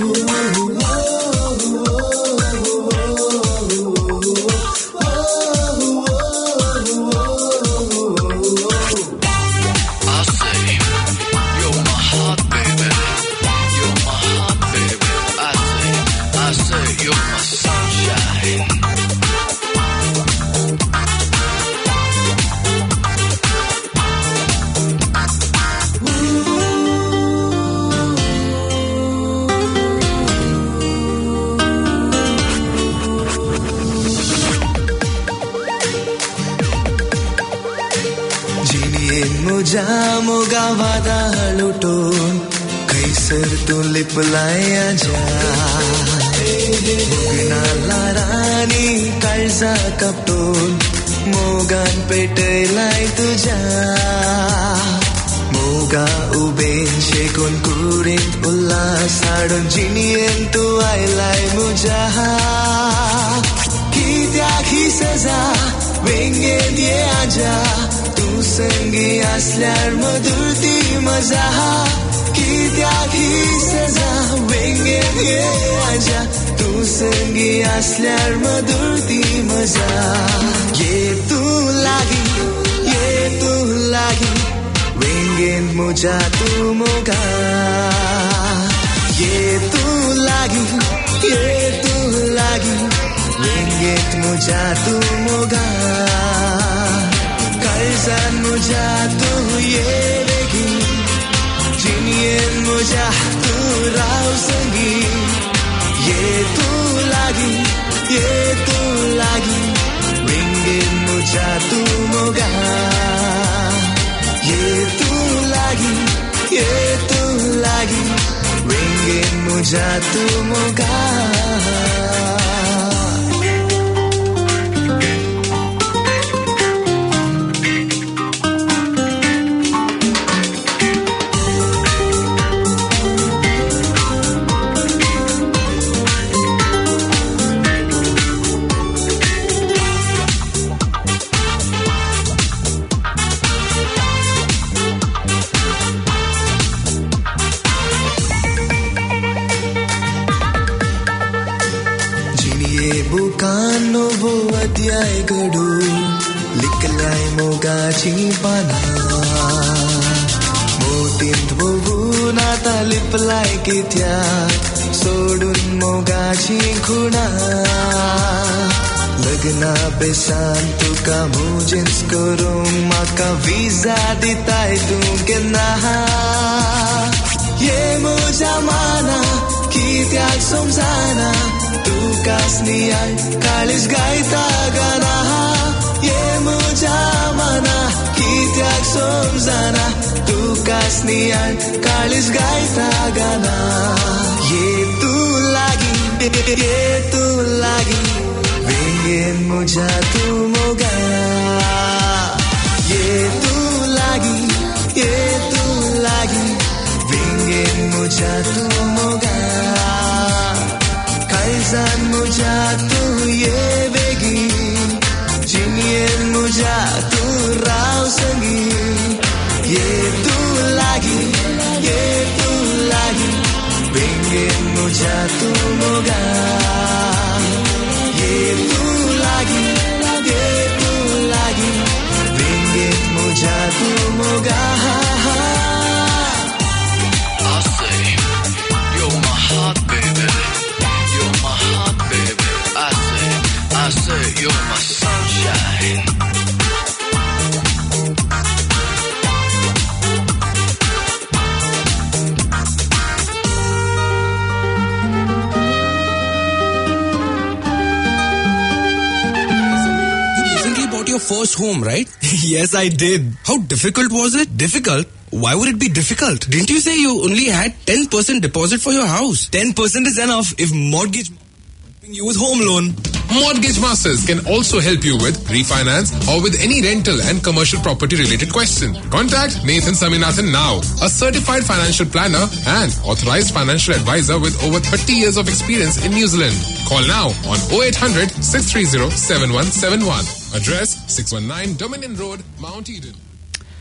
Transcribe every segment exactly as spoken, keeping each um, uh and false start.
First home, right? Yes, I did. How difficult was it? Difficult? Why would it be difficult? Didn't you say you only had ten percent deposit for your house? ten percent is enough if mortgage you with home loan. Mortgage Masters can also help you with refinance or with any rental and commercial property related question. Contact Nathan Saminathan now, a certified financial planner and authorized financial advisor with over thirty years of experience in New Zealand. Call now on oh eight hundred, six three oh, seven one seven one. Address six one nine Dominion Road, Mount Eden.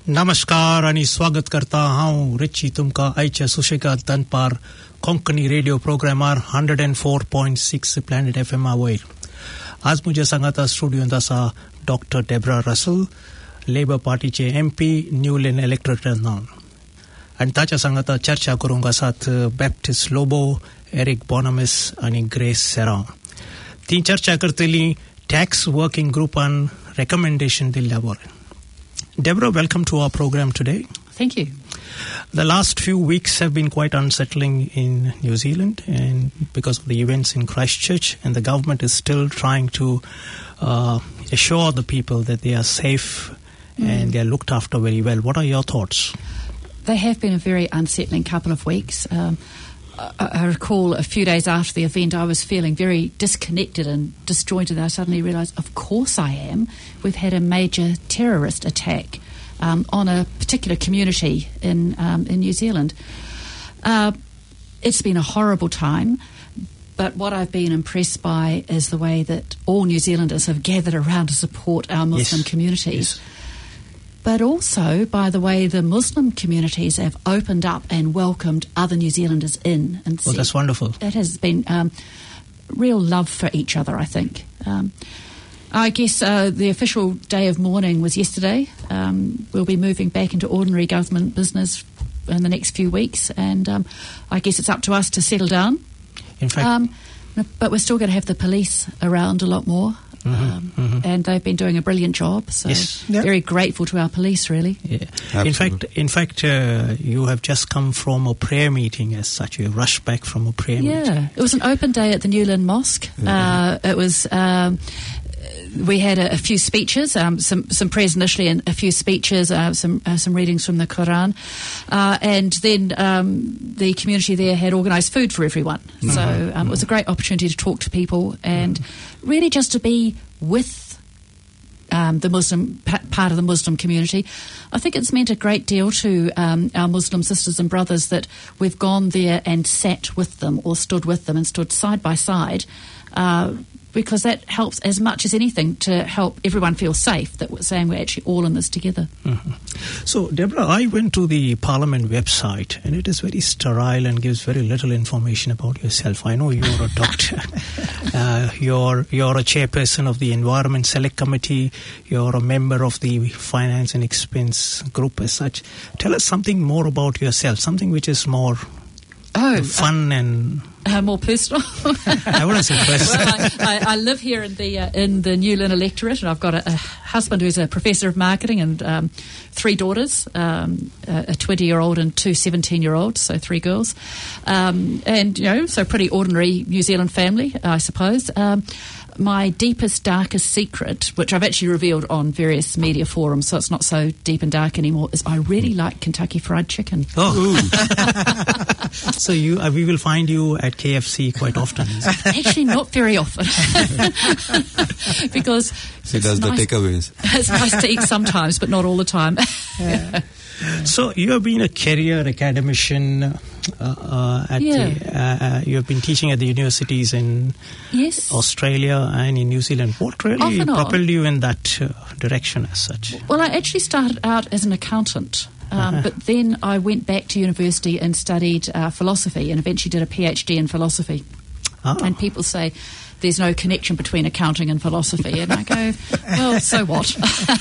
नमस्कार आणि स्वागत करता हूं Richie तुमका आयच्या सुशेगा दनपार Konkani radio प्रोग्रामार one oh four point six planet F M वयर. आज मुझे सांगाता स्टुडियोंत आसा डॉक्टर डेब्रा रसल, लेबर पार्टीचे एम पी न्यूलैंड इलेक्टोरेटांतल्यान, आनी ताच्या सांगाता चर्चा करूंक आसात बॅप्टिस्ट लोबो, एरिक बोनामिस आनी ग्रेस सेरा. ती चर्चा करतली टॅक्स वर्किंग ग्रुपान रेकमेंडेशन दिल्ल्या बरें. Deborah, welcome to our program today. Thank you. The last few weeks have been quite unsettling in New Zealand, and because of the events in Christchurch, and the government is still trying to uh, assure the people that they are safe mm. and they are looked after very well. What are your thoughts? They have been a very unsettling couple of weeks. Um, I, I recall a few days after the event, I was feeling very disconnected and disjointed. I suddenly realised, of course I am. We've had a major terrorist attack um, on a particular community in um, in New Zealand. Uh, it's been a horrible time, but what I've been impressed by is the way that all New Zealanders have gathered around to support our Muslim yes. communities. Yes. But also by the way the Muslim communities have opened up and welcomed other New Zealanders in. And well, that's wonderful. It has been um, real love for each other, I think. Um, I guess uh, the official day of mourning was yesterday. Um, we'll be moving back into ordinary government business in the next few weeks, and um, I guess it's up to us to settle down. In fact... Um, but we're still going to have the police around a lot more. Mm-hmm, um, mm-hmm. And they've been doing a brilliant job. So yes. yeah. Very grateful to our police, really. Yeah. In fact, in fact, uh, you have just come from a prayer meeting as such. You rushed back from a prayer yeah. meeting. Yeah, it was an open day at the Newland Mosque. Mm-hmm. Uh, it was... Um, we had a, a few speeches, um, some some prayers initially, and a few speeches, uh, some uh, some readings from the Quran, uh, and then um, the community there had organised food for everyone. Mm-hmm. So um, mm-hmm. it was a great opportunity to talk to people and mm-hmm. really just to be with um, the Muslim p- part of the Muslim community. I think it's meant a great deal to um, our Muslim sisters and brothers that we've gone there and sat with them or stood with them and stood side by side. Uh, because that helps as much as anything to help everyone feel safe, that we're saying we're actually all in this together. Mm-hmm. So, Deborah, I went to the Parliament website, and it is very sterile and gives very little information about yourself. I know you're a doctor. uh, you're, you're a chairperson of the Environment Select Committee. You're a member of the Finance and Expense Group as such. Tell us something more about yourself, something which is more oh, fun uh, and... Uh, more personal. I wouldn't say personal. Well, I, I, I live here in the uh, in the Newlyn electorate, and I've got a, a husband who's a professor of marketing and um, three daughters, um, a twenty-year-old and two seventeen-year-olds, so three girls. Um, and, you know, so pretty ordinary New Zealand family, I suppose. Um, my deepest, darkest secret, which I've actually revealed on various media forums, so it's not so deep and dark anymore, is I really like Kentucky Fried Chicken. Oh. So you, uh, we will find you at K F C quite often. Actually, not very often. Because she does nice, the takeaways. It's nice to eat sometimes, but not all the time. Yeah. So you have been a career academician uh, uh, at yeah. the, uh, you have been teaching at the universities in yes. Australia and in New Zealand. What really propelled you in that uh, direction as such? Well, I actually started out as an accountant. Um, uh-huh. But then I went back to university and studied uh, philosophy and eventually did a PhD in philosophy. Oh. And people say there's no connection between accounting and philosophy. And I go, well, so what?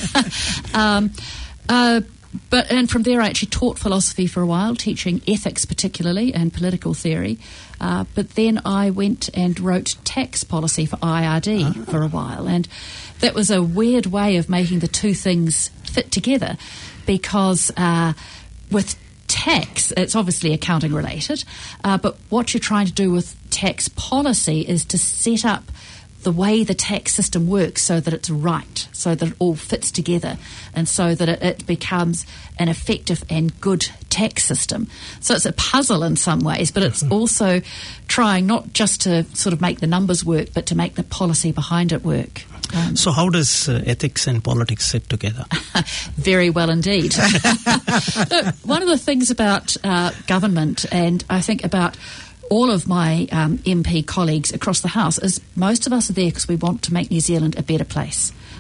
um, uh, but and from there I actually taught philosophy for a while, teaching ethics particularly and political theory. Uh, but then I went and wrote tax policy for I R D uh-huh. for a while. And that was a weird way of making the two things fit together. Because uh, with tax, it's obviously accounting related, uh, but what you're trying to do with tax policy is to set up the way the tax system works so that it's right, so that it all fits together, and so that it, it becomes an effective and good tax system. So it's a puzzle in some ways, but it's also trying not just to sort of make the numbers work, but to make the policy behind it work. Um, so how does uh, ethics and politics sit together? Very well indeed. Look, one of the things about uh, government, and I think about all of my um, M P colleagues across the House, is most of us are there because we want to make New Zealand a better place.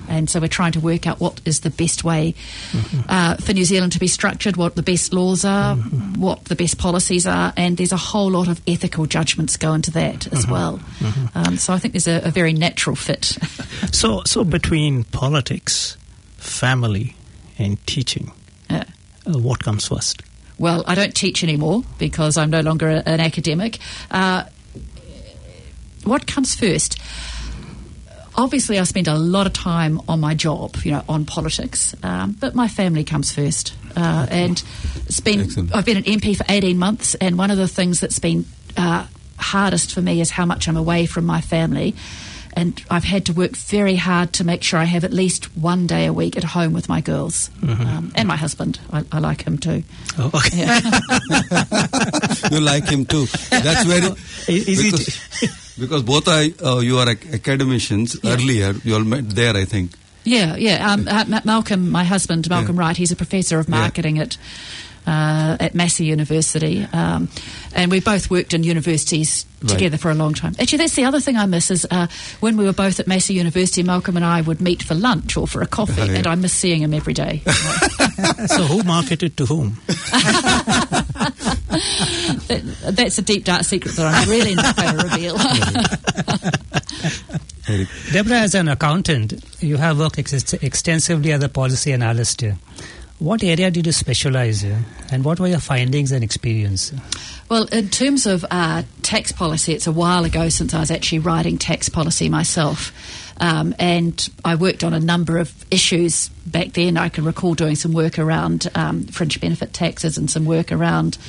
And so we're trying to work out what is the best way mm-hmm. uh, for New Zealand to be structured, what the best laws are, mm-hmm. what the best policies are, and there's a whole lot of ethical judgments go into that as mm-hmm. well. Mm-hmm. Um, so I think there's a, a very natural fit. so, so between politics, family, and teaching, yeah. uh, what comes first? Well, I don't teach anymore because I'm no longer a, an academic. Uh, what comes first? Obviously, I spend a lot of time on my job, you know, on politics, um, but my family comes first. Uh, and it's been, Excellent. I've been an M P for eighteen months, and one of the things that's been uh, hardest for me is how much I'm away from my family. And I've had to work very hard to make sure I have at least one day a week at home with my girls. Mm-hmm. Um, and my husband. I, I like him too. Oh, okay. Yeah. You like him too. That's very... Is because, it... because both are, uh, you are academicians yeah. earlier. You all met there, I think. Yeah, yeah. Um, uh, Malcolm, my husband, Malcolm yeah. Wright, he's a professor of marketing yeah. at... Uh, at Massey University, um, and we both worked in universities right. together for a long time. Actually, that's the other thing I miss is uh, when we were both at Massey University, Malcolm and I would meet for lunch or for a coffee, oh, yeah. and I miss seeing him every day. So who marketed to whom? that, that's a deep, dark secret that I'm really not going to reveal. Deborah, as an accountant, you have worked ex- extensively as a policy analyst. What area did you specialize in, and what were your findings and experience? Well, in terms of uh, tax policy, it's a while ago since I was actually writing tax policy myself. Um, and I worked on a number of issues back then. I can recall doing some work around um, fringe benefit taxes and some work around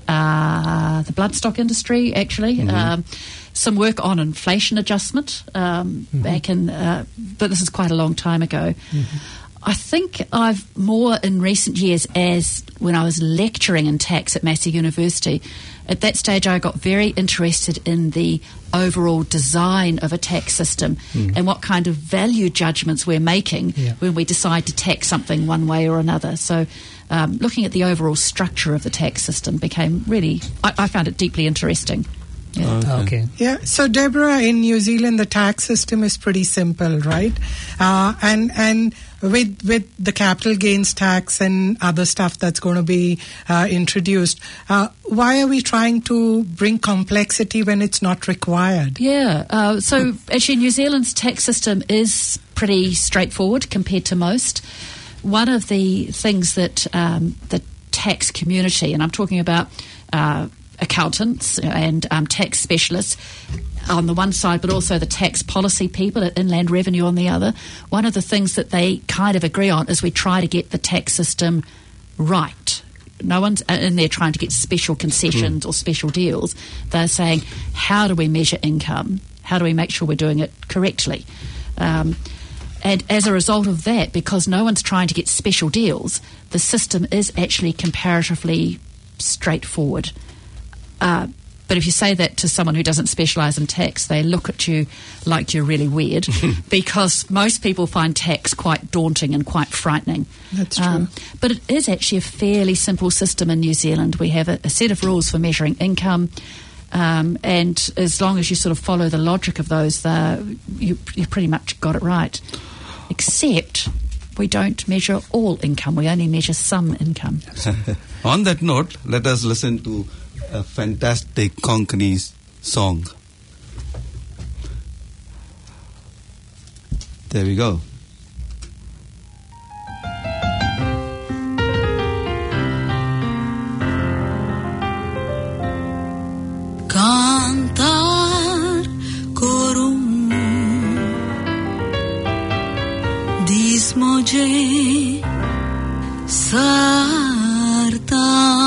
uh, the bloodstock industry, actually. Mm-hmm. Um, some work on inflation adjustment um, mm-hmm. back in, uh, but this is quite a long time ago. Mm-hmm. I think I've more in recent years, as when I was lecturing in tax at Massey University, at that stage I got very interested in the overall design of a tax system mm. and what kind of value judgments we're making yeah. when we decide to tax something one way or another. So um, looking at the overall structure of the tax system became really, I, I found it deeply interesting. Yeah. Okay. okay. Yeah. So, Deborah, in New Zealand, the tax system is pretty simple, right? Uh, and and with with the capital gains tax and other stuff that's going to be uh, introduced, uh, why are we trying to bring complexity when it's not required? Yeah. Uh, so, actually, New Zealand's tax system is pretty straightforward compared to most. One of the things that um, the tax community, and I'm talking about uh, accountants and um, tax specialists on the one side, but also the tax policy people at Inland Revenue on the other. One of the things that they kind of agree on is we try to get the tax system right. No one's in there trying to get special concessions mm. or special deals. They're saying, how do we measure income? How do we make sure we're doing it correctly? Um, and as a result of that, because no one's trying to get special deals, the system is actually comparatively straightforward. Uh, but if you say that to someone who doesn't specialise in tax, they look at you like you're really weird because most people find tax quite daunting and quite frightening. That's true. Um, but it is actually a fairly simple system in New Zealand. We have a, a set of rules for measuring income, um, and as long as you sort of follow the logic of those, uh, you, you pretty much got it right. Except we don't measure all income. We only measure some income. On that note, let us listen to a fantastic Konkani song. There we go. Cantar corum dis moje sarta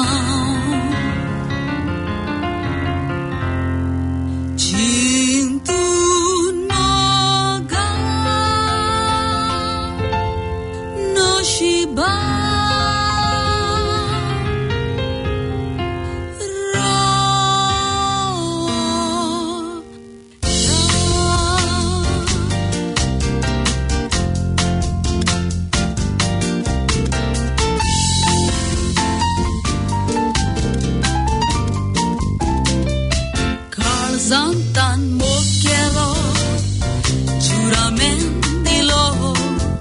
Zantan mokyelo, juramen dilo,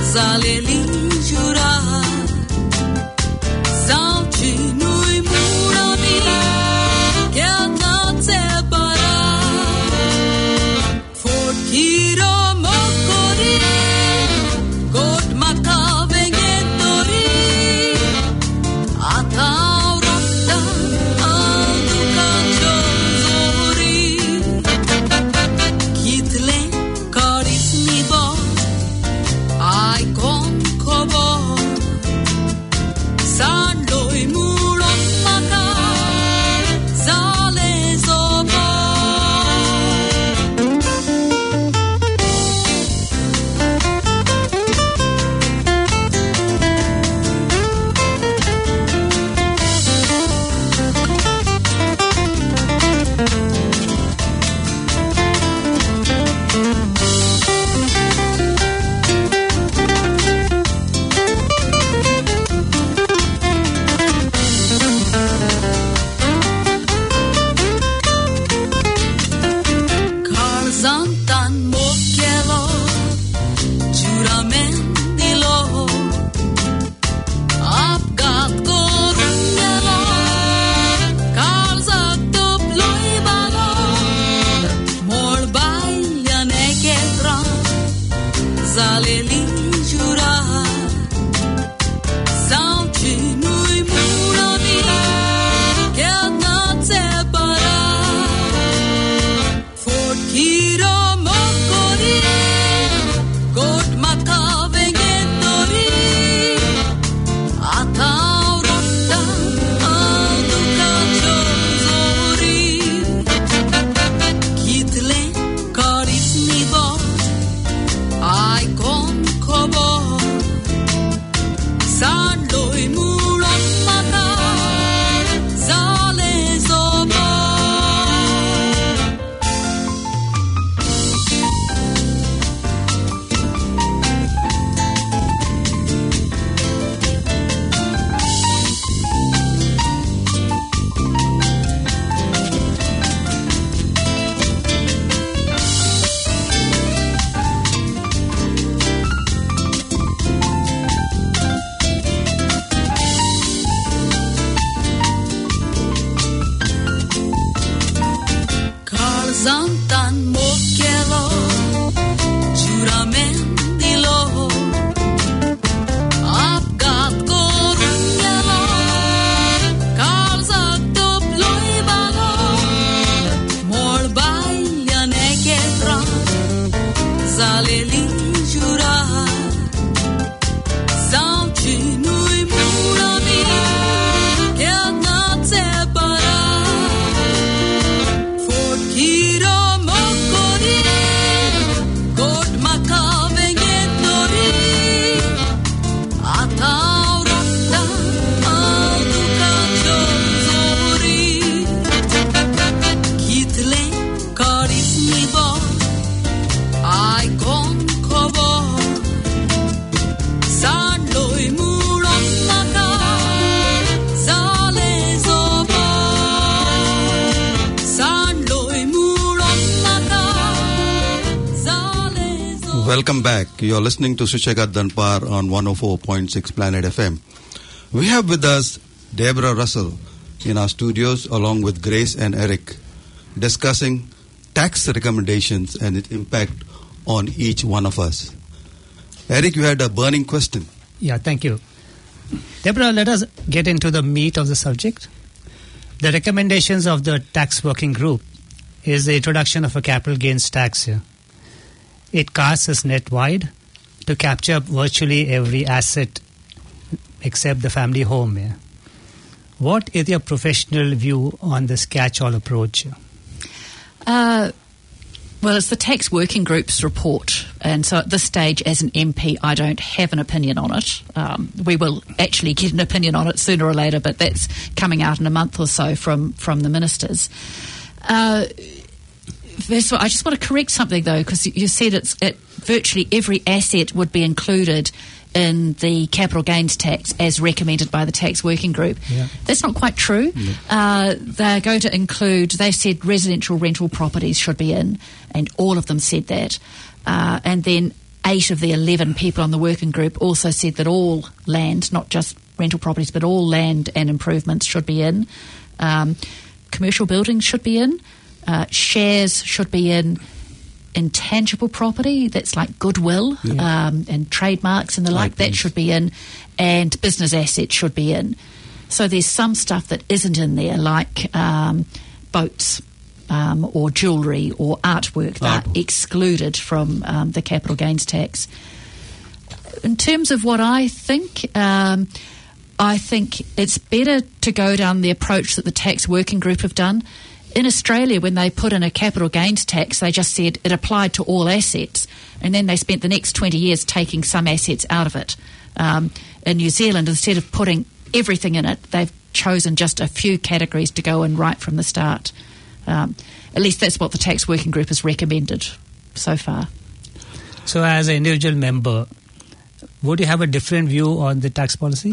zaleli jura sauchi nui murami kena te para forkiro mokori god makave ngetori ataurota anuka chozori kitle karit nibo I con kobo san loi mulon maka zale zobo Zantan mokelo juramen dilo apgat korungelo karzak top loibalo mol bailyan eketra zaleli jura sauchi nui murami kena te para Forkiro mokori god makave ngetori ataurota anuka chozori kitle karit nibo I con kobo san loi mulon maka zale zobo Zantan mokelo juramen dilo apgat korungelo karzak top loibalo mol bailyan eketra zaleli jura sauchi nui murami kena te para Forkiro mokori god makave ngetori ataurota anuka chozori kitle karit nibo I con kobo san loi mulon maka zale zobo san loi mulon maka zale zobo Welcome back. You're listening to Sushegat Danpar on one oh four point six Planet F M. We have with us Deborah Russell in our studios along with Grace and Eric discussing tax recommendations and its impact on each one of us. Eric, you had a burning question. Yeah, thank you. Deborah, let us get into the meat of the subject. The recommendations of the tax working group is the introduction of a capital gains tax here. It casts its net wide to capture virtually every asset except the family home here. What is your professional view on this catch-all approach? Uh, well, it's the tax working group's report, and so at this stage, as an M P, I don't have an opinion on it. Um, we will actually get an opinion on it sooner or later, but that's coming out in a month or so from, from the ministers. Uh, first of all, I just want to correct something, though, because you said it's it, virtually every asset would be included in the capital gains tax as recommended by the tax working group. Yeah. That's not quite true. Yeah. Uh, they're going to include, they said residential rental properties should be in, and all of them said that. Uh, and then eight of the eleven people on the working group also said that all land, not just rental properties, but all land and improvements should be in. Um, commercial buildings should be in. Uh, shares should be in. Intangible property, that's like goodwill Yeah. um, and trademarks and the like, Like that these. should be in. And business assets should be in. So there's some stuff that isn't in there, like um, boats um, or jewellery or artwork that are Artwork. excluded from um, the capital gains tax. In terms of what I think, um, I think it's better to go down the approach that the tax working group have done. In Australia, when they put in a capital gains tax, they just said it applied to all assets, and then they spent the next twenty years taking some assets out of it. Um, in New Zealand, instead of putting everything in it, they've chosen just a few categories to go in right from the start. Um, at least that's what the tax working group has recommended so far. So as an individual member, would you have a different view on the tax policy?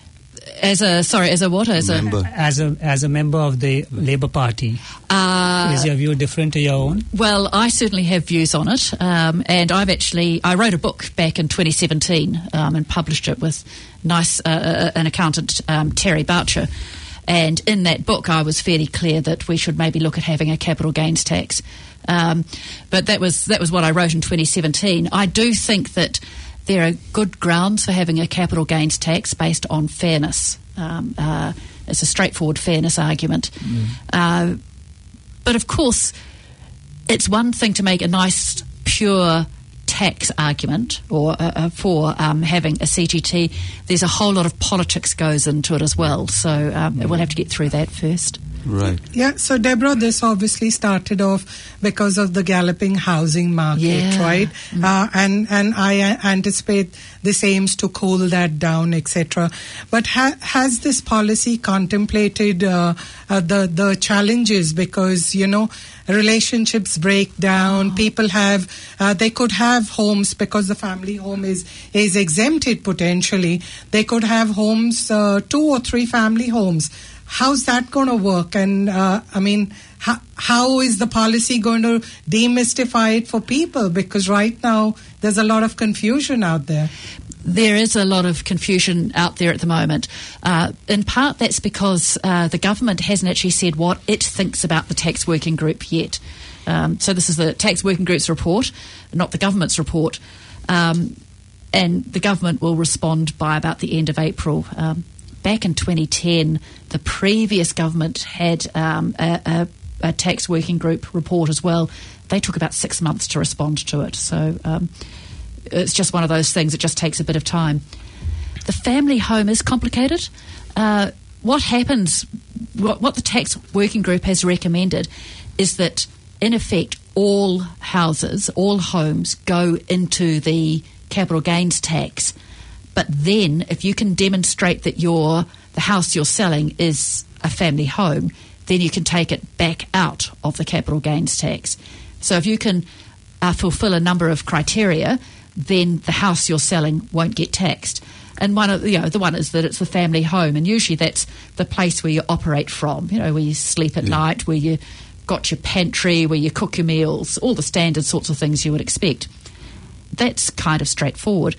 As a sorry, as a what? As Member. a As a as a member of the Labour Party, uh, is your view different to your own? Well, I certainly have views on it, um, and I've actually I wrote a book back in twenty seventeen um, and published it with nice uh, uh, an accountant um, Terry Boucher, and in that book I was fairly clear that we should maybe look at having a capital gains tax, um, but that was that was what I wrote in twenty seventeen. I do think that there are good grounds for having a capital gains tax based on fairness. Um, uh, it's a straightforward fairness argument. Mm. Uh, but of course, it's one thing to make a nice, pure tax argument or uh, uh, for um, having a C G T. There's a whole lot of politics goes into it as well. So um, mm. we'll have to get through that first. Right. Yeah, so Deborah, this obviously started off because of the galloping housing market, Yeah. right? Mm. Uh, and and I uh, anticipate this aims to cool that down, et cetera. But ha- has this policy contemplated uh, uh, the the challenges? Because you know, relationships break down. Oh. People have uh, they could have homes because the family home is is exempted potentially. They could have homes, uh, two or three family homes. How's that going to work? And, uh, I mean, how, how is the policy going to demystify it for people? Because right now, there's a lot of confusion out there. There is a lot of confusion out there at the moment. Uh, in part, that's because uh, the government hasn't actually said what it thinks about the tax working group yet. Um, so this is the tax working group's report, not the government's report. Um, and the government will respond by about the end of April. Um, back in twenty ten, the previous government had um, a, a, a tax working group report as well. They took about six months to respond to it. So um, it's just one of those things. It just takes a bit of time. The family home is complicated. Uh, what happens, what, what the tax working group has recommended is that, in effect, all houses, all homes go into the capital gains tax. But then, if you can demonstrate that your the house you're selling is a family home, then you can take it back out of the capital gains tax. So if you can uh, fulfil a number of criteria, then the house you're selling won't get taxed. And one of you know the one is that it's the family home, and usually that's the place where you operate from. You know, where you sleep at yeah. night, where you got your pantry, where you cook your meals, all the standard sorts of things you would expect. That's kind of straightforward.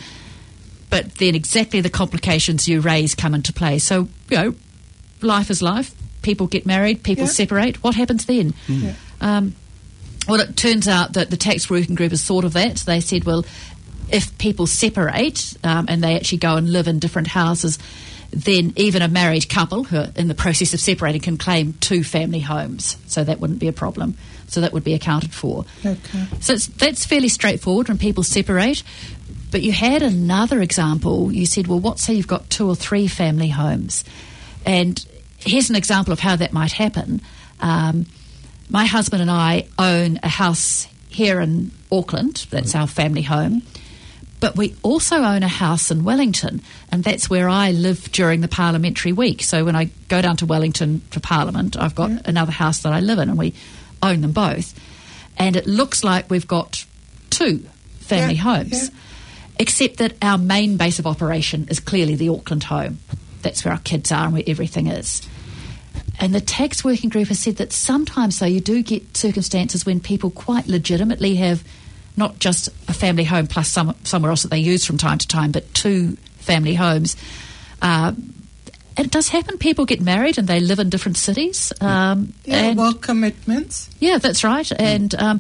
But then exactly the complications you raise come into play. So, you know, life is life. People get married, people yeah. separate. What happens then? Yeah. Um, well, it turns out that the tax working group has thought of that. They said, well, if people separate um, and they actually go and live in different houses, then even a married couple who are in the process of separating can claim two family homes. So that wouldn't be a problem. So that would be accounted for. Okay. So it's, that's fairly straightforward when people separate. But you had another example. You said, well, what say you've got two or three family homes? And here's an example of how that might happen. Um, my husband and I own a house here in Auckland. That's our family home. But we also own a house in Wellington, and that's where I live during the parliamentary week. So when I go down to Wellington for Parliament, I've got yeah. another house that I live in, and we own them both. And it looks like we've got two family yeah. homes. Yeah. Except that our main base of operation is clearly the Auckland home. That's where our kids are and where everything is. And the tax working group has said that sometimes, though, you do get circumstances when people quite legitimately have not just a family home plus some, somewhere else that they use from time to time, but two family homes. Uh, and it does happen. People get married and they live in different cities. Um, yeah, and work commitments. Yeah, that's right. Mm. And um,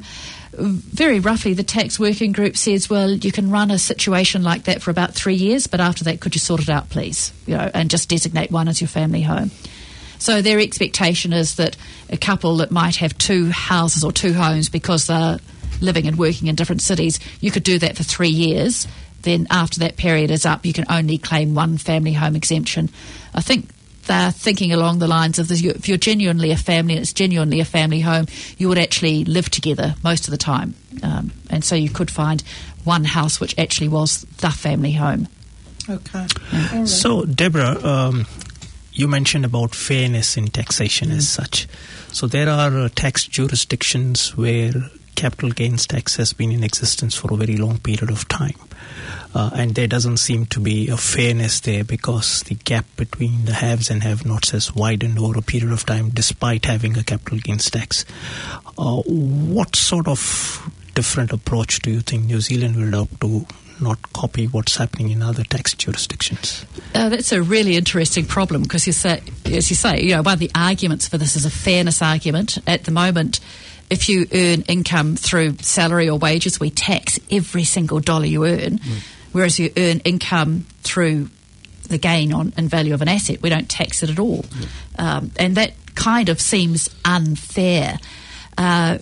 very roughly, the tax working group says, well, you can run a situation like that for about three years, but after that, could you sort it out, please? You know, and just designate one as your family home. So their expectation is that a couple that might have two houses or two homes because they're living and working in different cities, you could do that for three years. Then after that period is up, you can only claim one family home exemption. I think they're thinking along the lines of this, if you're genuinely a family and it's genuinely a family home, you would actually live together most of the time. Um, and so you could find one house which actually was the family home. Okay. Yeah. All right. So, Deborah, um, you mentioned about fairness in taxation mm. as such. So there are uh, tax jurisdictions where capital gains tax has been in existence for a very long period of time. Uh, and there doesn't seem to be a fairness there because the gap between the haves and have-nots has widened over a period of time despite having a capital gains tax. Uh, what sort of different approach do you think New Zealand will adopt to not copy what's happening in other tax jurisdictions? Uh, that's a really interesting problem because, you say, as you say, you know, one of the arguments for this is a fairness argument. At the moment, if you earn income through salary or wages, we tax every single dollar you earn. Mm. Whereas you earn income through the gain on in value of an asset, we don't tax it at all. Mm. Um, and that kind of seems unfair. Uh,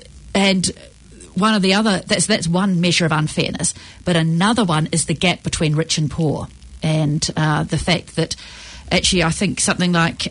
and one of the other, that's, that's one measure of unfairness. But another one is the gap between rich and poor. And uh, the fact that actually I think something like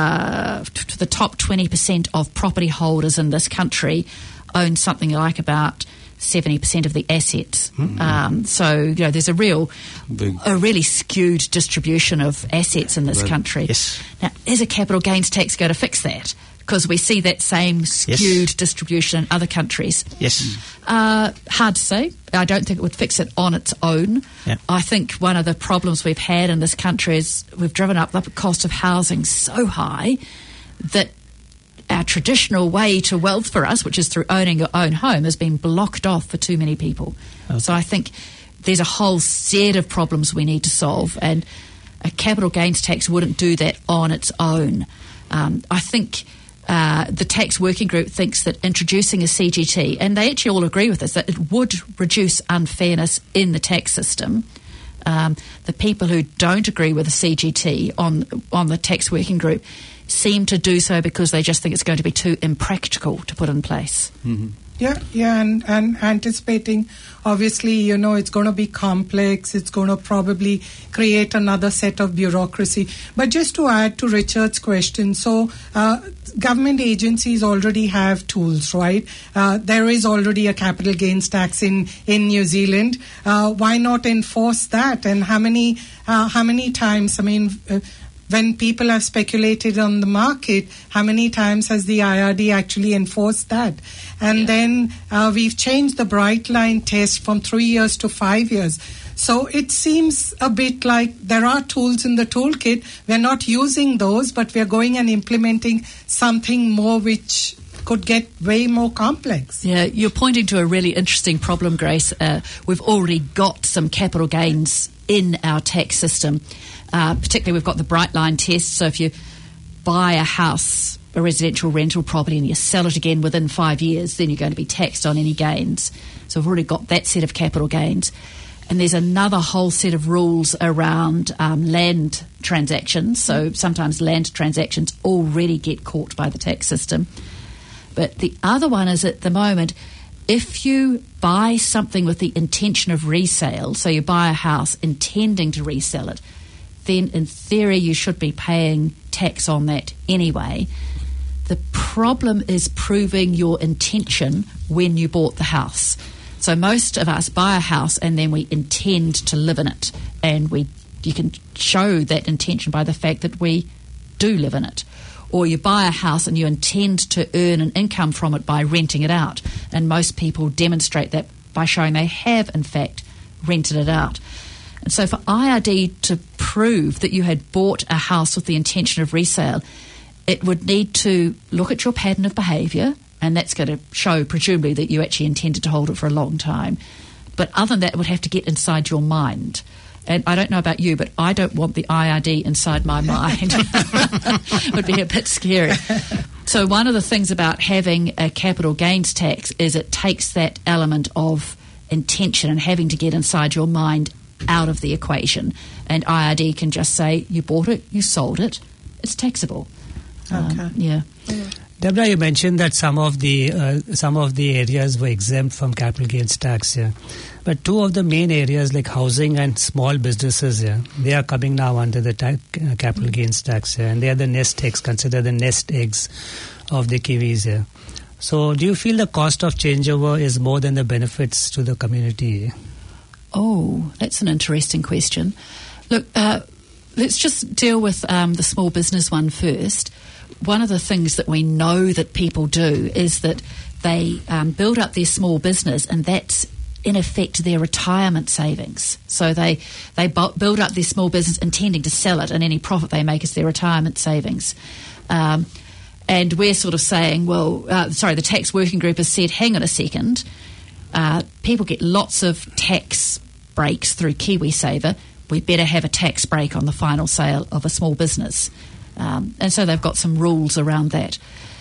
uh, t- the top twenty percent of property holders in this country own something like about seventy percent of the assets. Mm-hmm. Um, so, you know, there's a real, Big. a really skewed distribution of assets in this well, country. Yes. Now, is a capital gains tax going to fix that? Because we see that same skewed yes. distribution in other countries. Yes. Uh, hard to say. I don't think it would fix it on its own. Yeah. I think one of the problems we've had in this country is we've driven up the cost of housing so high that our traditional way to wealth for us, which is through owning your own home, has been blocked off for too many people. Okay. So I think there's a whole set of problems we need to solve, and a capital gains tax wouldn't do that on its own. Um, I think uh, the tax working group thinks that introducing a C G T, and they actually all agree with this, that it would reduce unfairness in the tax system. Um, the people who don't agree with the C G T on on the tax working group seem to do so because they just think it's going to be too impractical to put in place. Mm-hmm. Yeah, yeah, and, and anticipating, obviously, you know, it's going to be complex, it's going to probably create another set of bureaucracy. But just to add to Richard's question, so uh, government agencies already have tools, right? Uh, there is already a capital gains tax in, in New Zealand. Uh, why not enforce that? And how many, uh, how many times, I mean, uh, when people have speculated on the market, how many times has the I R D actually enforced that? And yeah. then uh, we've changed the bright line test from three years to five years. So it seems a bit like there are tools in the toolkit. We're not using those, but we're going and implementing something more which could get way more complex. Yeah, you're pointing to a really interesting problem, Grace. Uh, we've already got some capital gains in our tax system. Uh, particularly, we've got the bright line test. So if you buy a house, a residential rental property, and you sell it again within five years, then you're going to be taxed on any gains. So we've already got that set of capital gains. And there's another whole set of rules around um, land transactions. So sometimes land transactions already get caught by the tax system. But the other one is, at the moment, if you buy something with the intention of resale, so you buy a house intending to resell it, then in theory you should be paying tax on that anyway. The problem is proving your intention when you bought the house. So most of us buy a house and then we intend to live in it, and we you can show that intention by the fact that we do live in it. Or you buy a house and you intend to earn an income from it by renting it out, and most people demonstrate that by showing they have in fact rented it out. And so for I R D to prove that you had bought a house with the intention of resale, it would need to look at your pattern of behaviour, and that's going to show, presumably, that you actually intended to hold it for a long time. But other than that, it would have to get inside your mind. And I don't know about you, but I don't want the I R D inside my mind. It would be a bit scary. So one of the things about having a capital gains tax is it takes that element of intention and having to get inside your mind out of the equation. And I R D can just say, you bought it, you sold it, it's taxable. Okay. Um, yeah. yeah. Deborah, you mentioned that some of the uh, some of the areas were exempt from capital gains tax here, but two of the main areas like housing and small businesses here, they are coming now under the ta- uh, capital gains tax here, and they are the nest eggs, considered the nest eggs of the Kiwis here. So, do you feel the cost of changeover is more than the benefits to the community? Oh, that's an interesting question. Look, uh, let's just deal with um, the small business one first. One of the things that we know that people do is that they um, build up their small business, and that's in effect their retirement savings. So they they bu- build up their small business intending to sell it, and any profit they make is their retirement savings. Um, and we're sort of saying, well, uh, sorry, the tax working group has said, hang on a second, uh, people get lots of tax breaks through KiwiSaver. We better have a tax break on the final sale of a small business. Um, and so they've got some rules around that.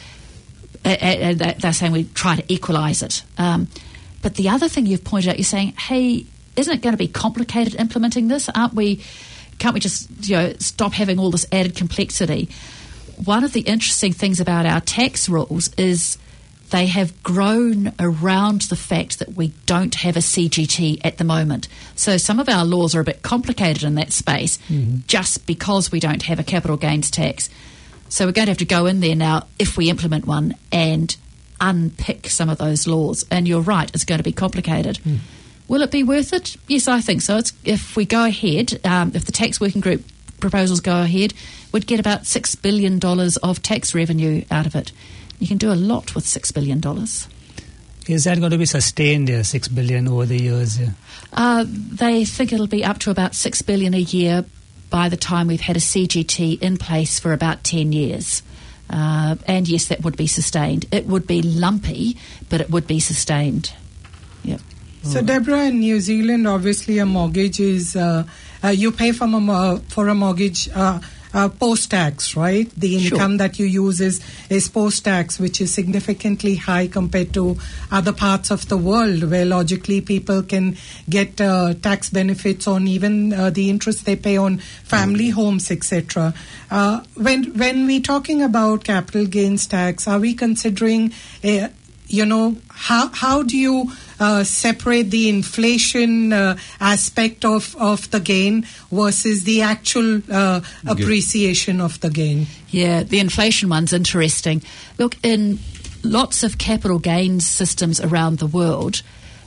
And they're saying we try to equalise it. Um, but the other thing you've pointed out, you're saying, hey, isn't it going to be complicated implementing this? Aren't we? Can't we just, you know, stop having all this added complexity? One of the interesting things about our tax rules is they have grown around the fact that we don't have a C G T at the moment. So some of our laws are a bit complicated in that space mm-hmm. just because we don't have a capital gains tax. So we're going to have to go in there now, if we implement one, and unpick some of those laws. And you're right, it's going to be complicated. Mm. Will it be worth it? Yes, I think so. It's, if we go ahead, um, if the tax working group proposals go ahead, we'd get about six billion dollars of tax revenue out of it. You can do a lot with six billion dollars. Is that going to be sustained, yeah, six billion dollars over the years? Yeah? Uh, they think it'll be up to about six billion dollars a year by the time we've had a C G T in place for about ten years. Uh, and yes, that would be sustained. It would be lumpy, but it would be sustained. Yep. So, Deborah, in New Zealand, obviously a mortgage is, uh, uh, you pay from a, uh, for a mortgage uh, uh, post-tax, right? The income sure. that you use is, is post-tax, which is significantly high compared to other parts of the world, where logically people can get uh, tax benefits on even uh, the interest they pay on family homes, et cetera. Uh, when, when we're talking about capital gains tax, are we considering a You know, how how do you uh, separate the inflation uh, aspect of, of the gain versus the actual uh, appreciation of the gain? Yeah, the inflation one's interesting. Look, in lots of capital gains systems around the world,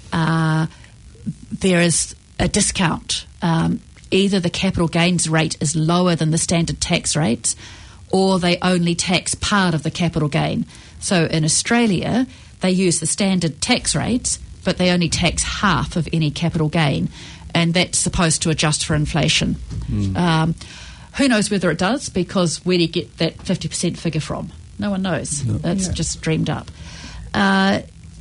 uh, there is a discount. Um, either the capital gains rate is lower than the standard tax rates, or they only tax part of the capital gain. So in Australia, they use the standard tax rates, but they only tax half of any capital gain, and that's supposed to adjust for inflation. Mm. Um, who knows whether it does, because where do you get that fifty percent figure from? No one knows. No. It's yeah. just dreamed up. Uh,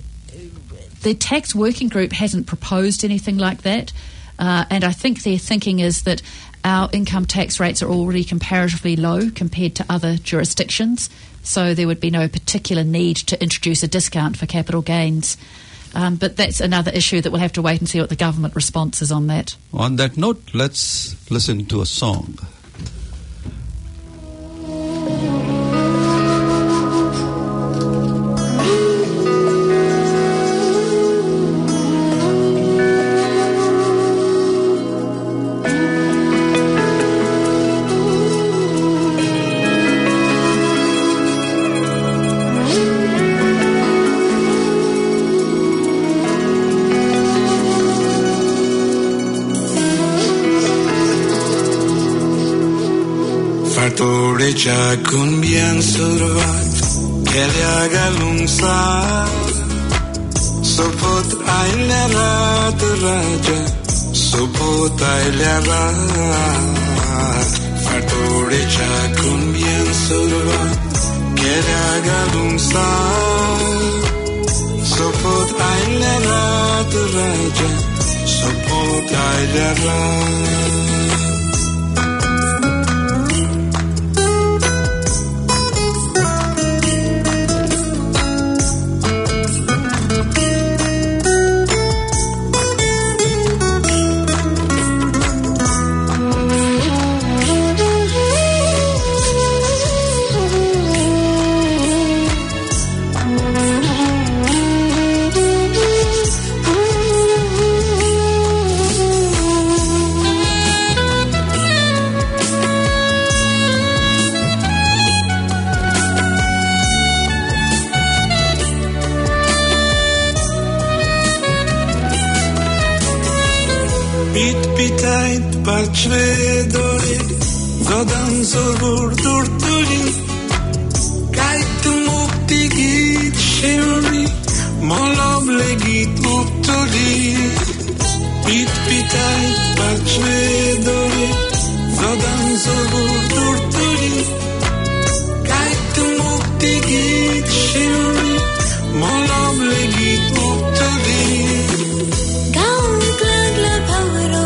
the tax working group hasn't proposed anything like that, uh, and I think their thinking is that our income tax rates are already comparatively low compared to other jurisdictions, so there would be no particular need to introduce a discount for capital gains. Um, but that's another issue that we'll have to wait and see what the government response is on that. On that note, let's listen to a song. Fatore cha kumbian survat kelyaga lungsa sopot aila rat raja sopot aila rat Fatore cha kumbian survat गेल्या घालूंसा सोपोत आयल्या रात राजा सोपोत आयल्या रात Pačvedorit, dodam zobur turtuli, kajt mukti git shimri, molob legit uktuli. Pit pitajt pačvedorit, dodam zobur turtuli, kajt mukti git shimri, molob legit uktuli. Gaun klagla bhavro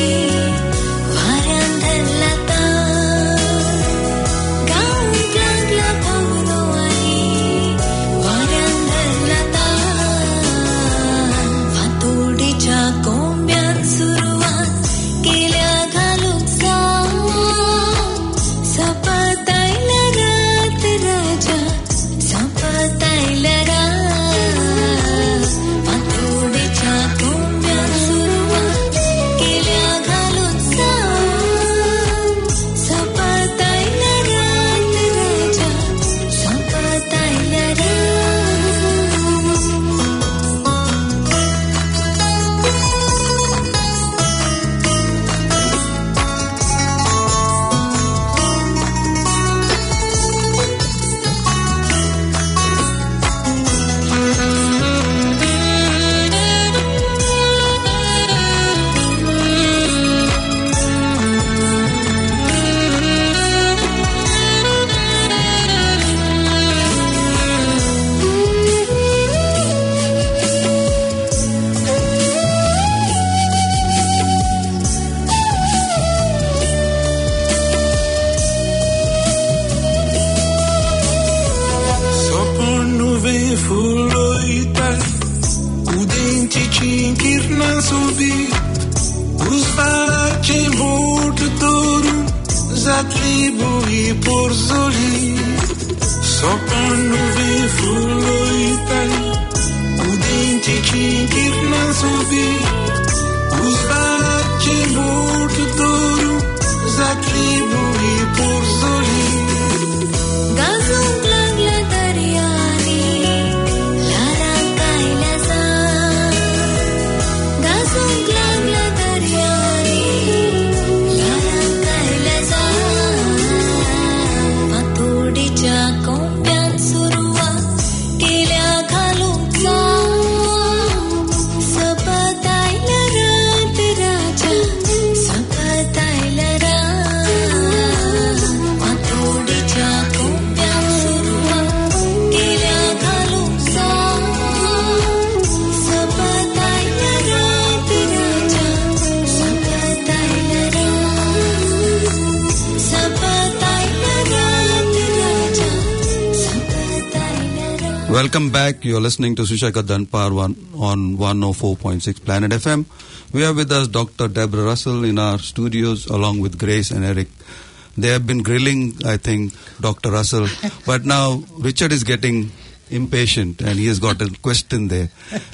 Welcome back. You're listening to Susheka Danpar one, on one oh four point six Planet F M. We are with us Doctor Deborah Russell in our studios along with Grace and Eric. They have been grilling, I think, Doctor Russell. But now Richard is getting impatient and he has got a question there.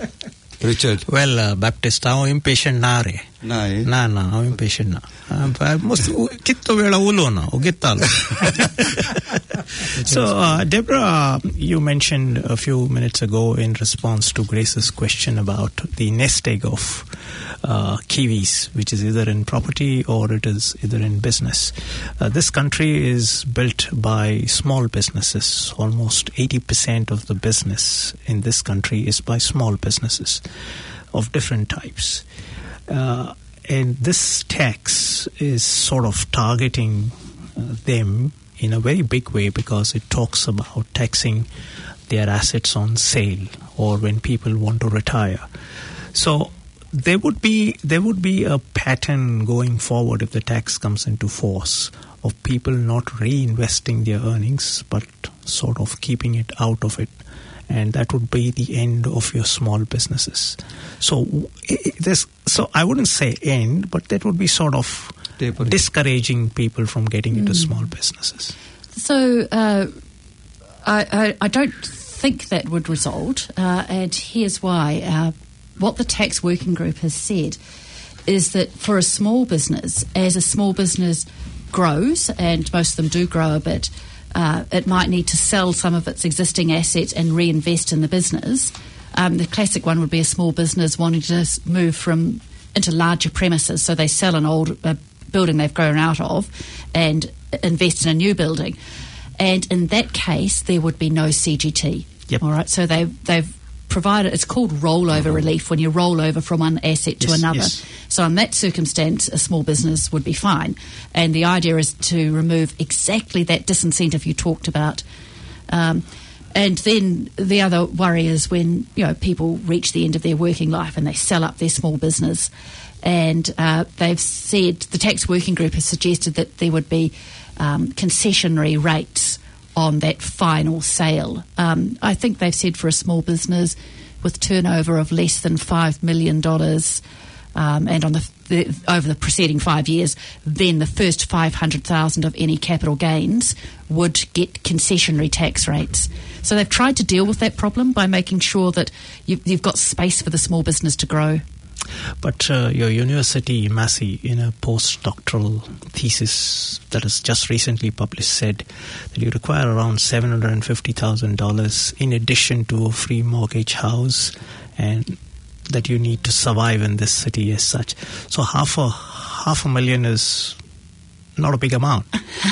Richard. Well, uh, Baptist, I'm impatient na re. Na eh? Na na, I'm impatient na. Most kitto vela ulo na, o gittalo. So, uh, Deborah, you mentioned a few minutes ago in response to Grace's question about the nest egg of uh, Kiwis, which is either in property or it is either in business. Uh, this country is built by small businesses. Almost eighty percent of the business in this country is by small businesses of different types. Uh, and this tax is sort of targeting uh, them in a very big way because it talks about taxing their assets on sale or when people want to retire. So there would be there would be a pattern going forward if the tax comes into force of people not reinvesting their earnings but sort of keeping it out of it, and that would be the end of your small businesses. So this, so I wouldn't say end, but that would be sort of Tapering. discouraging people from getting into mm. small businesses. So uh, I, I, I don't think that would result, uh, and here's why. Uh, what the tax working group has said is that for a small business, as a small business grows, and most of them do grow a bit, uh, it might need to sell some of its existing assets and reinvest in the business. Um, the classic one would be a small business wanting to move from into larger premises, so they sell an old uh, building they've grown out of and invest in a new building. And in that case, there would be no C G T. Yep. All right, so they've they've provided, it's called rollover relief when you roll over from one asset to yes, another. Yes. So in that circumstance, a small business would be fine. And the idea is to remove exactly that disincentive you talked about. Um, and then the other worry is when, you know, people reach the end of their working life and they sell up their small business. And uh, they've said, the tax working group has suggested that there would be um, concessionary rates on that final sale. Um, I think they've said for a small business with turnover of less than five million dollars um, and on the, the over the preceding five years, then the first five hundred thousand dollars of any capital gains would get concessionary tax rates. So they've tried to deal with that problem by making sure that you've, you've got space for the small business to grow. But uh, your university, Massey, in a postdoctoral thesis that has just recently published, said that you require around seven hundred fifty thousand dollars in addition to a free mortgage house, and that you need to survive in this city as such. So half a half a million is not a big amount.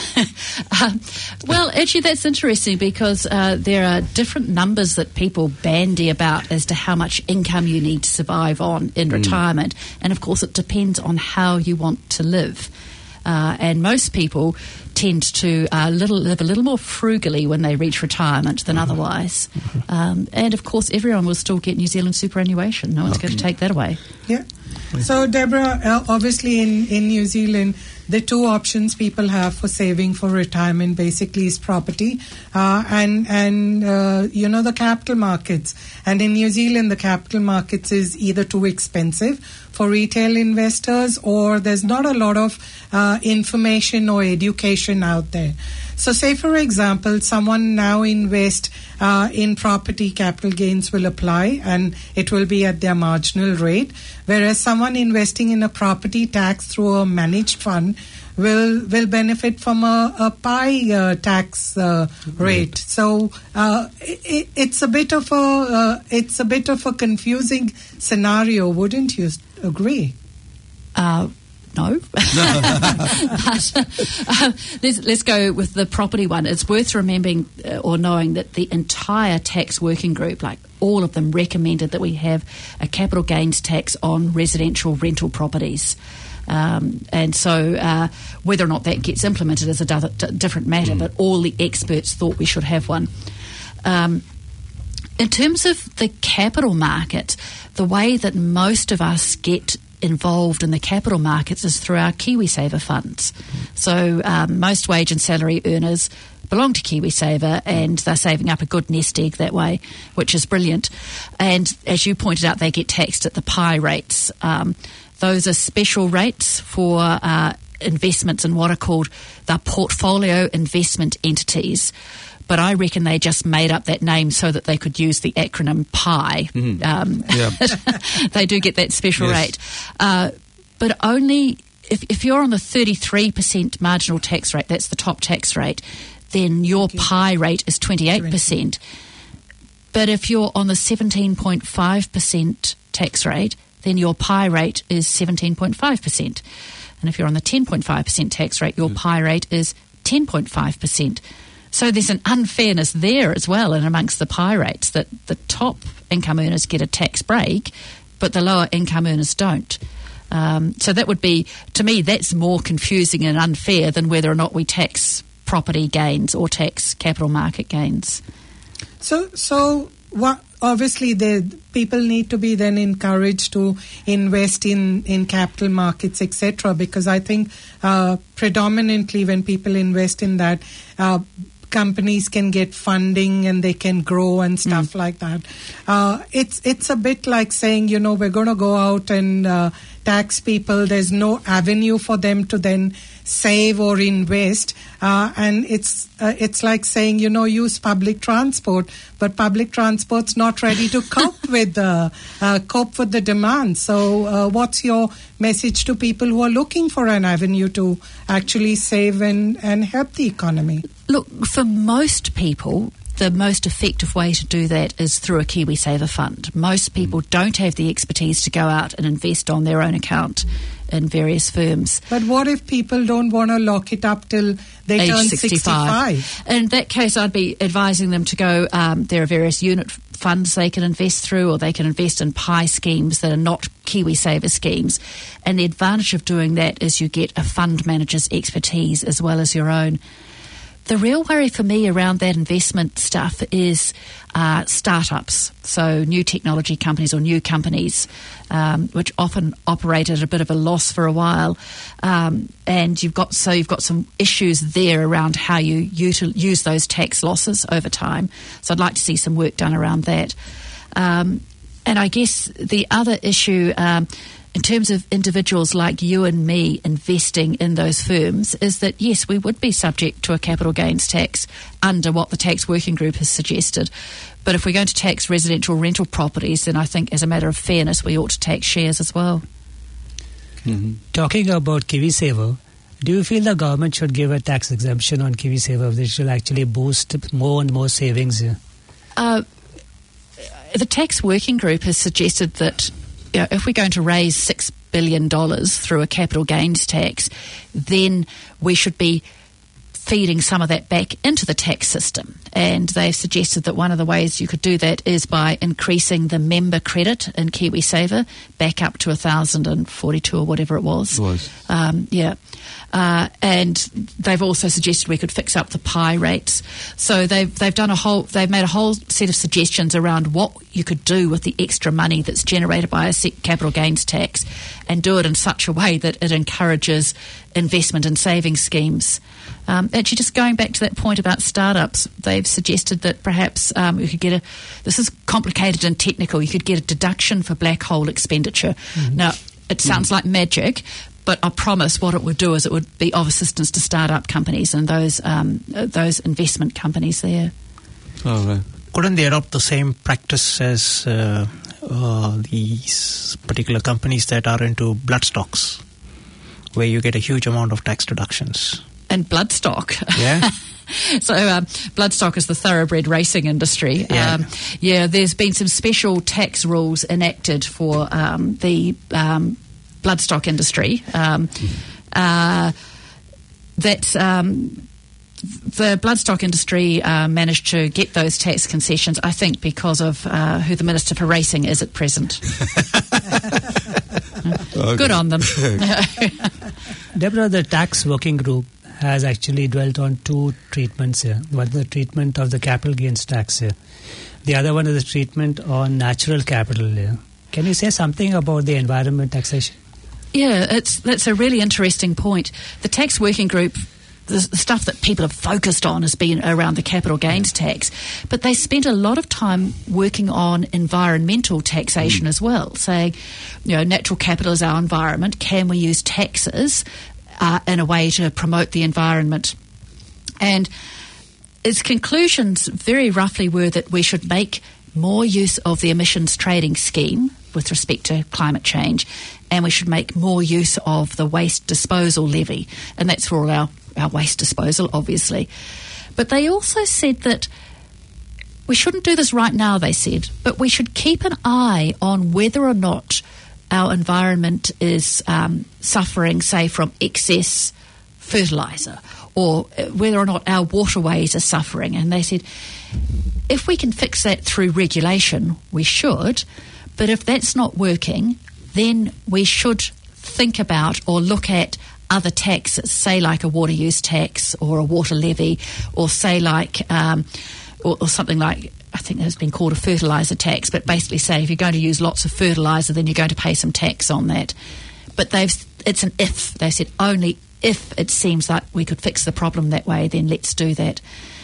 um, well, actually, that's interesting because uh, there are different numbers that people bandy about as to how much income you need to survive on in mm. retirement. And, of course, it depends on how you want to live. Uh, and most people tend to uh, little, live a little more frugally when they reach retirement than mm-hmm. otherwise. Mm-hmm. Um, and, of course, everyone will still get New Zealand superannuation. No one's okay. going to take that away. Yeah. So, Deborah, uh, obviously in, in New Zealand, the two options people have for saving for retirement basically is property uh, and, and uh, you know, the capital markets. And in New Zealand, the capital markets is either too expensive for retail investors or there's not a lot of uh, information or education out there. So say, for example, someone now invest uh, in property, capital gains will apply and it will be at their marginal rate, whereas someone investing in a property tax through a managed fund will will benefit from a, a pie uh, tax uh, rate. Right. So uh, it, it's a bit of a uh, it's a bit of a confusing scenario, wouldn't you agree? Uh No. but, uh, let's, let's go with the property one. It's worth remembering uh, or knowing that the entire tax working group, like all of them, recommended that we have a capital gains tax on residential rental properties. Um, and so uh, whether or not that gets implemented is a d- d- different matter, mm. but all the experts thought we should have one. Um, in terms of the capital market, the way that most of us get involved in the capital markets is through our KiwiSaver funds. So um, most wage and salary earners belong to KiwiSaver and they're saving up a good nest egg that way, which is brilliant. And as you pointed out, they get taxed at the pie rates. Um, those are special rates for uh, investments in what are called the portfolio investment entities. But I reckon they just made up that name so that they could use the acronym PIE. Mm. Um, yeah. They do get that special yes. rate. Uh, but only if, if you're on the thirty-three percent marginal tax rate, that's the top tax rate, then your okay. PIE rate is twenty-eight percent. But if you're on the seventeen point five percent tax rate, then your PIE rate is seventeen point five percent. And if you're on the ten point five percent tax rate, your mm. PIE rate is ten point five percent. So there's an unfairness there as well, and amongst the pie rates, that the top income earners get a tax break, but the lower income earners don't. Um, so that would be, to me, that's more confusing and unfair than whether or not we tax property gains or tax capital market gains. So, so what, obviously, the people need to be then encouraged to invest in, in capital markets, et cetera. Because I think uh, predominantly when people invest in that, uh, companies can get funding and they can grow and stuff mm. like that. Uh, it's it's a bit like saying, you know, we're going to go out and uh, tax people. There's no avenue for them to then save or invest, uh, and it's uh, it's like saying, you know, use public transport, but public transport's not ready to cope with the uh, cope with the demand. So, uh, what's your message to people who are looking for an avenue to actually save and, and help the economy? Look, for most people, the most effective way to do that is through a KiwiSaver fund. Most people don't have the expertise to go out and invest on their own account in various firms. But what if people don't want to lock it up till they Age turn sixty-five? sixty-five? In that case, I'd be advising them to go, um, there are various unit funds they can invest through, or they can invest in pie schemes that are not KiwiSaver schemes. And the advantage of doing that is you get a fund manager's expertise as well as your own. The real worry for me around that investment stuff is uh, startups, so new technology companies or new companies, um, which often operate at a bit of a loss for a while, um, and you've got so you've got some issues there around how you util- use those tax losses over time. So I'd like to see some work done around that. Um, and I guess the other issue, Um, in terms of individuals like you and me investing in those firms, is that, yes, we would be subject to a capital gains tax under what the tax working group has suggested. But if we're going to tax residential rental properties, then I think as a matter of fairness, we ought to tax shares as well. Mm-hmm. Talking about KiwiSaver, do you feel the government should give a tax exemption on KiwiSaver, which will actually boost more and more savings here? Uh, the tax working group has suggested that, you know, if we're going to raise six billion dollars through a capital gains tax, then we should be feeding some of that back into the tax system. And they've suggested that one of the ways you could do that is by increasing the member credit in KiwiSaver back up to one thousand forty-two or whatever it was. It was. Um, yeah. Uh, and they've also suggested we could fix up the pie rates. So they've they've done a whole they've made a whole set of suggestions around what you could do with the extra money that's generated by a capital gains tax, and do it in such a way that it encourages investment and saving schemes. Um, actually, just going back to that point about startups, they've suggested that perhaps um, you could get a. This is complicated and technical. You could get a deduction for black hole expenditure. Mm-hmm. Now, it sounds mm-hmm. like magic. But I promise what it would do is it would be of assistance to start-up companies and those um, uh, those investment companies there. Oh, right. Couldn't they adopt the same practice as uh, uh, these particular companies that are into blood stocks, where you get a huge amount of tax deductions? And bloodstock. Yeah. So um, bloodstock is the thoroughbred racing industry. Yeah. Um, yeah, there's been some special tax rules enacted for um, the... Um, bloodstock industry. Um, uh, that um, the bloodstock industry uh, managed to get those tax concessions, I think, because of uh, who the Minister for Racing is at present. Okay. Good on them. Deborah, the tax working group has actually dwelt on two treatments here. One is the treatment of the capital gains tax here. The other one is the treatment on natural capital here. Can you say something about the environment taxation? Yeah, it's that's a really interesting point. The tax working group, the, the stuff that people have focused on has been around the capital gains tax, but they spent a lot of time working on environmental taxation mm. as well, saying, you know, natural capital is our environment. Can we use taxes uh, in a way to promote the environment? And its conclusions very roughly were that we should make more use of the emissions trading scheme with respect to climate change, and we should make more use of the waste disposal levy, and that's for all our, our waste disposal, obviously. But they also said that we shouldn't do this right now, they said, but we should keep an eye on whether or not our environment is um, suffering, say, from excess fertiliser, or whether or not our waterways are suffering. And they said, if we can fix that through regulation, we should, but if that's not working, then we should think about or look at other taxes, say like a water use tax or a water levy, or say like, um, or, or something like, I think it has been called a fertiliser tax, but basically say if you're going to use lots of fertiliser, then you're going to pay some tax on that. But they've, it's an if. They said only if it seems like we could fix the problem that way, then let's do that.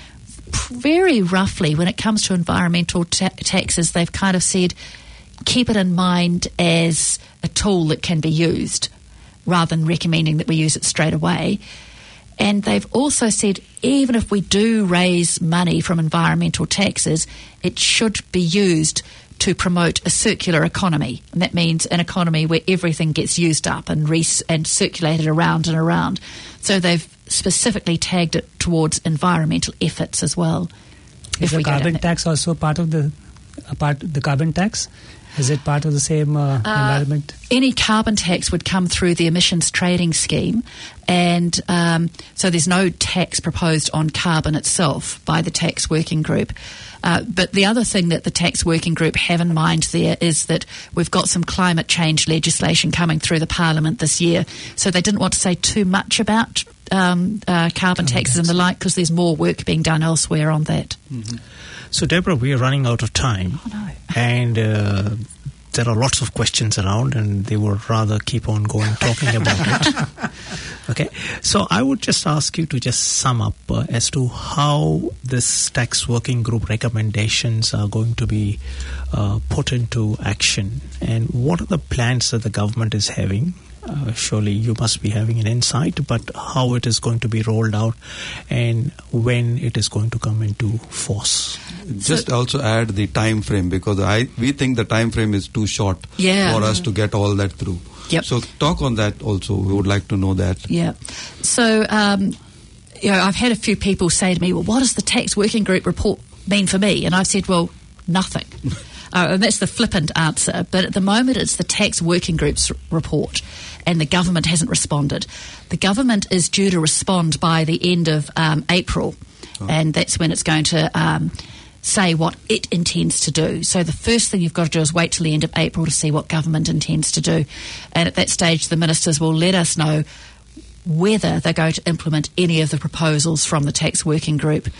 Very roughly, when it comes to environmental ta- taxes, they've kind of said keep it in mind as a tool that can be used rather than recommending that we use it straight away. And they've also said even if we do raise money from environmental taxes, it should be used to promote a circular economy. And that means an economy where everything gets used up and re- and circulated around and around. So they've specifically tagged it towards environmental efforts as well. Is the carbon tax also part of the uh, part the carbon tax? Is it part of the same uh, uh, environment? Any carbon tax would come through the emissions trading scheme, and um, so there's no tax proposed on carbon itself by the tax working group. Uh, but the other thing that the tax working group have in mind there is that we've got some climate change legislation coming through the Parliament this year, so they didn't want to say too much about um, uh, carbon, carbon taxes tax. and the like, because there's more work being done elsewhere on that. Mm-hmm. So, Deborah, we are running out of time. Oh, no. And uh, there are lots of questions around, and they would rather keep on going talking about it. Okay. So I would just ask you to just sum up uh, as to how this tax working group recommendations are going to be uh, put into action, and what are the plans that the government is having. Uh, surely you must be having an insight, but how it is going to be rolled out and when it is going to come into force. Just so, also add the time frame, because I we think the time frame is too short yeah. for us to get all that through. Yep. So talk on that also. We would like to know that. Yeah. So, um, you know, I've had a few people say to me, well, what does the tax working group report mean for me? And I've said, well, nothing. Uh, and that's the flippant answer. But at the moment, it's the tax working group's r- report, and the government hasn't responded. The government is due to respond by the end of um, April, oh. and that's when it's going to um, say what it intends to do. So the first thing you've got to do is wait till the end of April to see what government intends to do. And at that stage, the ministers will let us know whether they're going to implement any of the proposals from the tax working group.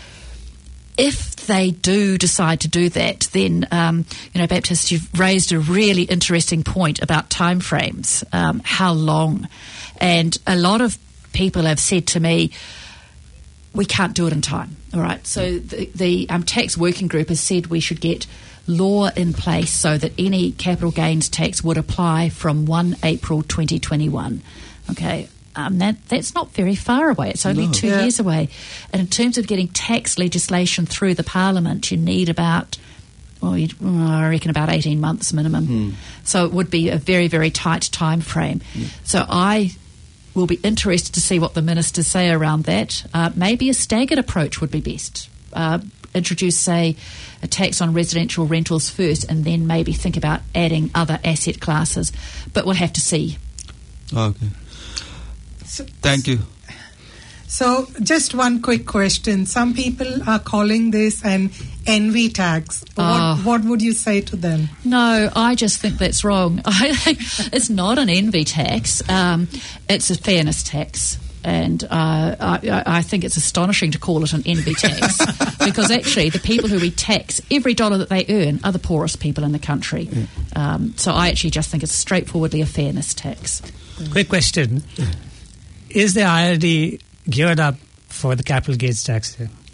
If they do decide to do that, then, um, you know, Baptist, you've raised a really interesting point about timeframes, um, how long. And a lot of people have said to me, we can't do it in time, all right? So the, the um, tax working group has said we should get law in place so that any capital gains tax would apply from the first of April twenty twenty-one, okay? Um, that, that's not very far away. It's only no. two Yeah. years away. And in terms of getting tax legislation through the Parliament, you need about, well, you'd, well I reckon about eighteen months minimum. Hmm. So it would be a very, very tight time frame. Yeah. So I will be interested to see what the ministers say around that. Uh, maybe a staggered approach would be best. Uh, introduce, say, a tax on residential rentals first, and then maybe think about adding other asset classes. But we'll have to see. Okay. So, Thank you. So, just one quick question. Some people are calling this an envy tax. Oh. What, what would you say to them? No, I just think that's wrong. I think it's not an envy tax. Um, it's a fairness tax. And uh, I, I think it's astonishing to call it an envy tax because actually the people who we tax, every dollar that they earn are the poorest people in the country. Yeah. Um, so I actually just think it's straightforwardly a fairness tax. Quick question. Is the I R D geared up for the capital gains tax?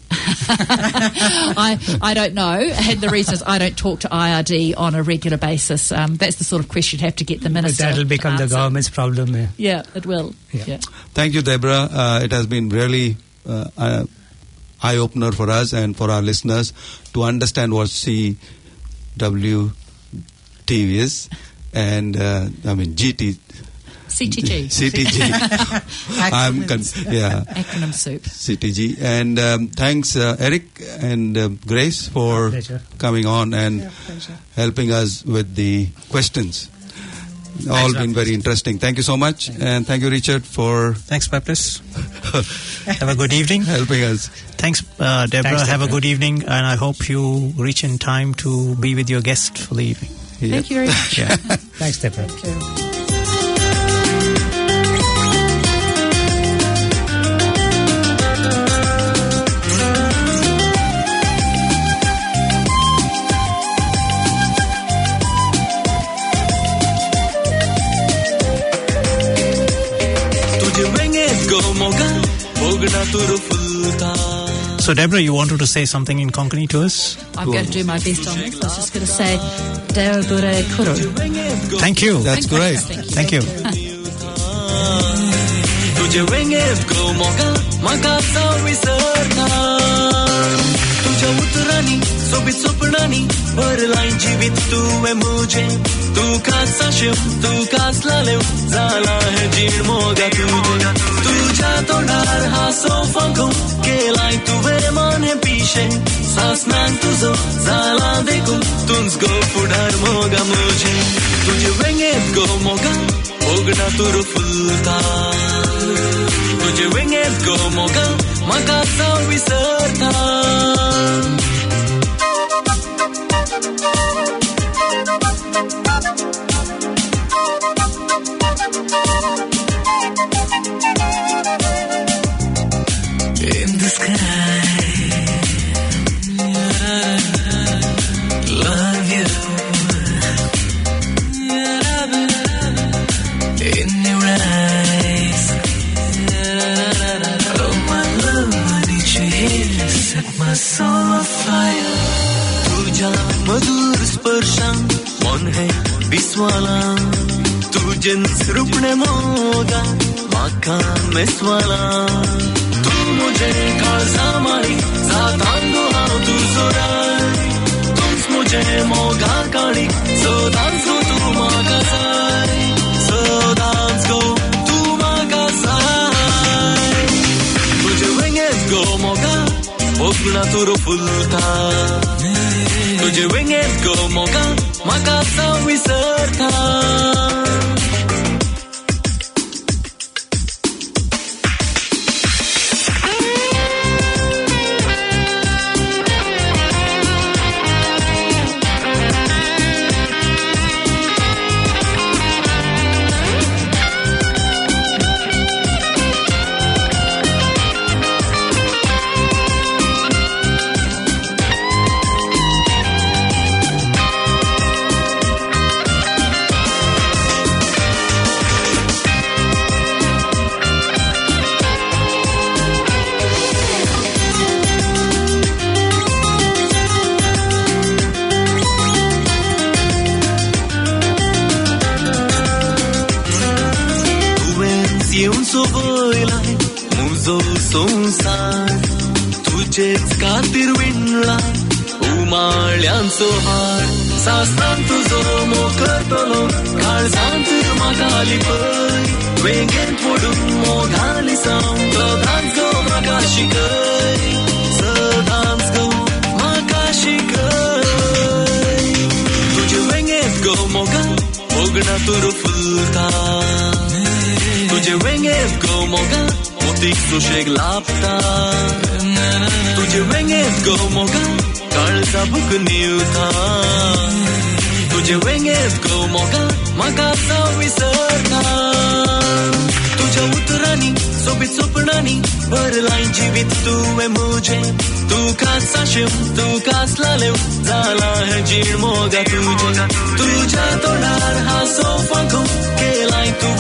I I don't know, and the reason is I don't talk to I R D on a regular basis. Um, that's the sort of question you'd have to get the minister. But that'll to become the answer. government's problem. Yeah. Yeah, it will. Yeah. Yeah. Thank you, Deborah. Uh, it has been really uh, uh, eye-opener for us and for our listeners to understand what C W T is, and uh, I mean G T. C T G. C T G. I'm con- yeah. Acronym soup. C T G. And um, thanks, uh, Eric and uh, Grace, for coming on and Yeah, helping us with the questions. All been very interesting. Thank you so much. And thank you, Richard, for Thanks, Baptist. Have a good evening. helping us. Thanks, uh, Deborah. Thanks, Have Deborah. a good evening, and I hope you reach in time to be with your guest for the evening. Thank you very much. Yeah. Thanks, Deborah. Thank you. So, Deborah, you wanted to say something in Konkani to us? I'm going to do my best on this. I was just going to say, Deborah Kuru. Thank you. That's Thank great. Thank you. Thank you. तुझे वेंगेव को मौका मका विसरता तुझ्या उतरानी सोबीत स्वप्नानी भरलाय जीवित तुवे मुझे तू कासा शिव तू कासला लेव झाला है जीण मोगा तुझे तुझ्या तोंडार हासो फांको केलाय तुवे माने पिशे सासनान तुझो झाला देखून तुंच गो फुडार मोगा मुझे तुझे वेंगेव को मौका ओगना तुरु फुलता तुझे वेंगेव को मौका मका विसरता In the sky love you in your eyes oh my love I need you here set my soul on fire तुझ्या मधुर स्पर्शां मन है विश्वाला तुझेच रूपणे मोगा माका मेसवाला तू मुझे काळजा मारी जातांगो हांव तुजो राय तूच मुझे मोगा काळी सोदांच गो तू म्हाका जाय सोदांच गो तू म्हाका जाय तुझे वेंगेत गो मोगा ओगणा तुरो फुलता तुझे वेंगेत गो मोगा म्हाका विसरता तुझेच खातीर विणला उमाळ्यांचो हार सासनान तुजो मोखरतलो काळजांत म्हाका लिपय वेंगेन फोडून मोगाली सावन सदांच गो म्हाका शिकय सदांच गो म्हाका शिकय तुझे वेंगेत गो मोगा ओगणा तुरो फुलता तुझे वेंगेत गो मोगा मोतीक सुशेग लाभता तुझे वेंगेत गो मोगा काळजा बुक निवता तुझे वेंगेत गो मोगा म्हाका विसरता तुझ्या उतरानी सोबीत स्वप्नानी भरलाय जीवित तुवे मुझे तू कासा शिव तू कासला लेव झाला है जीण मोगा तुझे तुझ्या तोंडार हासो फांको केलाय तू